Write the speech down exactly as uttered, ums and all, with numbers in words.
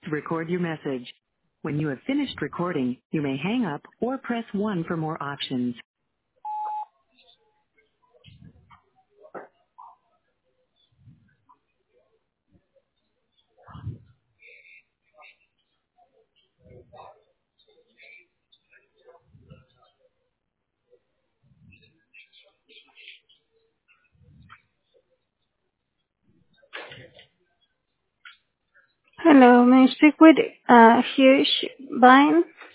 to record your message. When you have finished recording, you may hang up or press one for more options. Hello, may I speak with uh, Hugh Bine?